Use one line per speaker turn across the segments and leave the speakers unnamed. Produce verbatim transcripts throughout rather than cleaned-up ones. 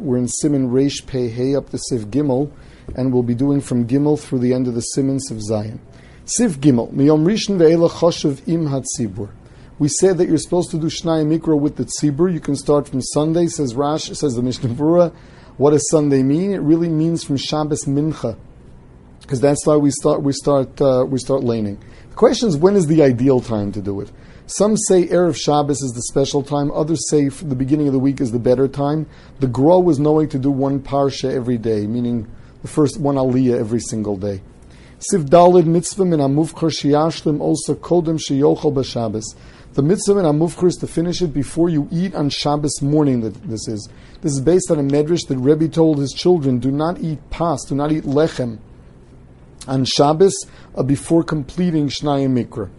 We're in Siman Reish Pei Hey up to Siv Gimel, and we'll be doing from Gimel through the end of the Siman Siv Zayin. Siv Gimel, Miyom Rishon ve'ela choshev im hatzibur. We said that you're supposed to do Shnai Mikra with the tzibur. You can start from Sunday, says Rash, says the Mishnah Berurah. What does Sunday mean? It really means from Shabbos Mincha, because that's why we start we start uh, we start laning. The question is, when is the ideal time to do it? Some say Erev Shabbos is the special time. Others say the beginning of the week is the better time. The Gra was knowing to do one parsha every day, meaning the first one aliyah every single day. Siv Dalid mitzvah min amuvchar sheyashlim also kodem sheyochel b'Shabbos. The mitzvah min amuvchar is to finish it before you eat on Shabbos morning. That this is this is based on a medrash that Rebbe told his children: do not eat pas, do not eat lechem on Shabbos uh, before completing Shnai Mikra.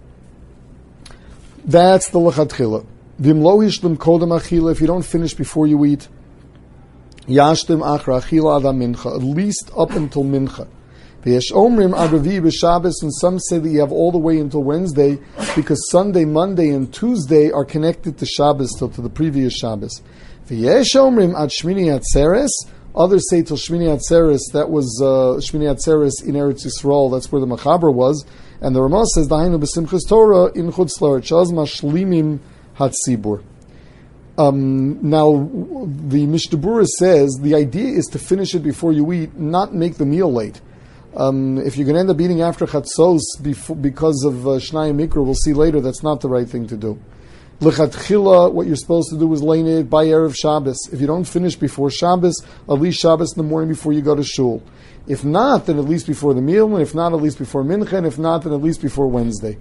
That's the lechatchila. V'im lo hishlim kodem achila. If you don't finish before you eat, yashlim achra achila ada mincha, at least up until mincha. V'yesh omrim aravi b'Shabbos, and some say that you have all the way until Wednesday because Sunday, Monday, and Tuesday are connected to Shabbos, till to the previous Shabbos. V'yesh omrim ad Shmini Atzeres. Others say till Shmini Atzeres. That was uh, Shmini Atzeres in Eretz Yisrael. That's where the Machaber was. And the Ramah says, Dahainu b'Simchas Torah in Chutz La'aretz Shaz Mashlimim Hatzibur. Um, now, the Mishnah Berurah says the idea is to finish it before you eat, not make the meal late. Um, if you're going to end up eating after Chatzos before, because of uh, Shnai Mikra, we'll see later, that's not the right thing to do. L'chatchila, what you're supposed to do is lane it by Erev Shabbos. If you don't finish before Shabbos, at least Shabbos in the morning before you go to shul. If not, then at least before the meal, and if not, at least before Mincha, and if not, then at least before Wednesday.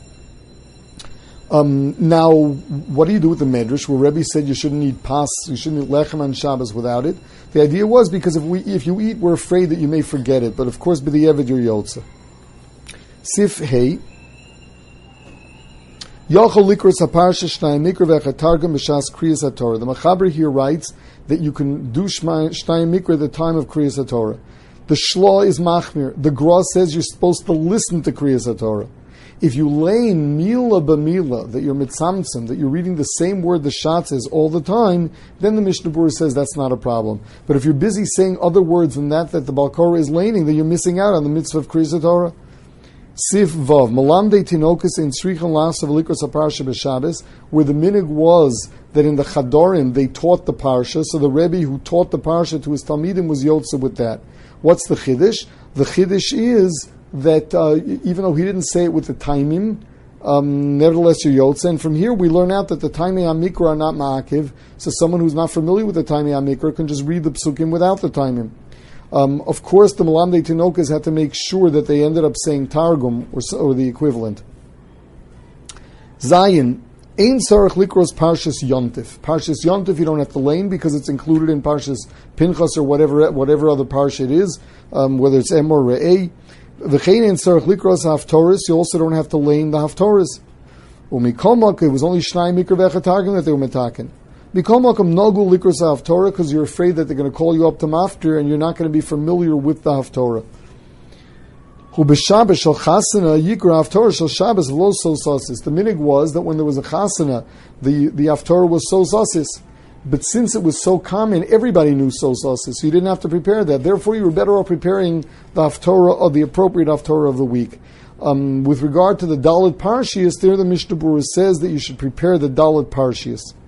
Um, now, what do you do with the Medrash, where Rebbe said you shouldn't eat pas, you shouldn't eat lechem on Shabbos without it? The idea was because if we, if you eat, we're afraid that you may forget it, but of course, b'di'evid you're yotza. Sif Hey, Yochel likros haparsha Shnai Mikra ve'chatargam b'shas kriyas haTorah. The Machaber here writes that you can do Shnai Mikra at the time of kriyas haTorah. The Shla is machmir. The Gra says you're supposed to listen to kriyas haTorah. If you lay mila b'mila, that you're mitzamtzim, that you're reading the same word the Shat says all the time, then the Mishnah Berurah says that's not a problem. But if you're busy saying other words than that, that the Baal Korah is laning, then you're missing out on the mitzvah of kriyas haTorah. Sif Vav, Malamde Tinokus in Srichon Las of Likros HaParsha B'Shabbos, where the minig was that in the Chadorim they taught the Parsha, so the Rebbe who taught the Parsha to his Talmidim was Yotze with that. What's the Chiddush? The Chiddush is that uh, even though he didn't say it with the Taimim, um, nevertheless you're Yotze, and from here we learn out that the Taimei HaMikra are not Ma'akiv, so someone who's not familiar with the Taimei HaMikra can just read the Psukim without the Taimim. Um, of course, the Malamdei Tinokas had to make sure that they ended up saying Targum or, or the equivalent. Zayin, Ein Sarach Likros Parshas Yontif. Parshas Yontif you don't have to lane because it's included in Parshas Pinchas or whatever whatever other parsha it is, um, whether it's Em or Re'eh. V'chein Ein Sarach Likros Haftorahs, you also don't have to lane the Haftorahs. Umikomak, it was only Shnai Mikra Ve'chatargim that they were metaken. B'kolmakom nogu likros haftorah, because you're afraid that they're going to call you up to maftir and you're not going to be familiar with the haftorah. Hu b'Shabbos shel chasana yikra haftorah shel Shabbos lo so sasis. The minig was that when there was a chasana, the the haftorah was so sasis. But since it was so common, everybody knew so sasis, so you didn't have to prepare that. Therefore, you were better off preparing the haftorah or the appropriate haftorah of the week. Um, with regard to the Dalit Parshias, there the Mishnah Berurah says that you should prepare the Dalit Parshias.